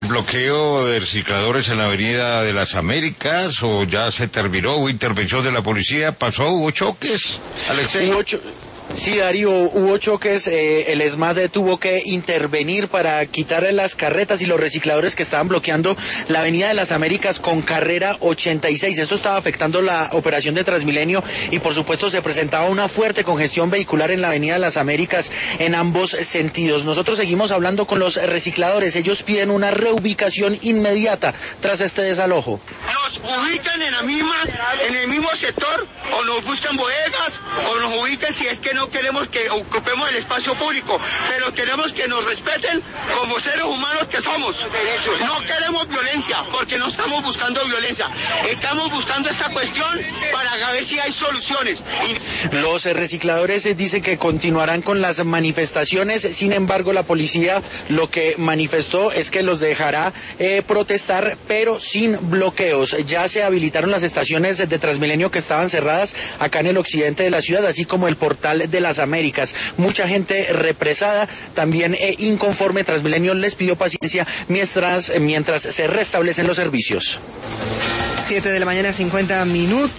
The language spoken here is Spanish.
bloqueo de recicladores en la Avenida de las Américas o ya se terminó? ¿Hubo intervención de la policía? ¿Pasó? ¿Hubo choques? Alexei. Sí, Darío, hubo choques, el ESMAD tuvo que intervenir para quitar las carretas y los recicladores que estaban bloqueando la Avenida de las Américas con carrera 86. Esto estaba afectando la operación de Transmilenio y por supuesto se presentaba una fuerte congestión vehicular en la Avenida de las Américas en ambos sentidos. Nosotros seguimos hablando con los recicladores, ellos piden una reubicación inmediata tras este desalojo. Nos ubican en el mismo sector, o nos buscan bodegas, o nos ubican si es que no queremos que ocupemos el espacio público, pero queremos que nos respeten como seres humanos que somos. No queremos violencia, porque no estamos buscando violencia, estamos buscando esta cuestión para ver si hay soluciones. Los recicladores dicen que continuarán con las manifestaciones, sin embargo la policía lo que manifestó es que los dejará protestar, pero sin bloqueos. Ya se habilitaron las estaciones de Transmilenio que estaban cerradas acá en el occidente de la ciudad, así como el portal de las Américas. Mucha gente represada, también inconforme. Transmilenio les pidió paciencia mientras se restablecen los servicios. 7 de la mañana, 50 minutos.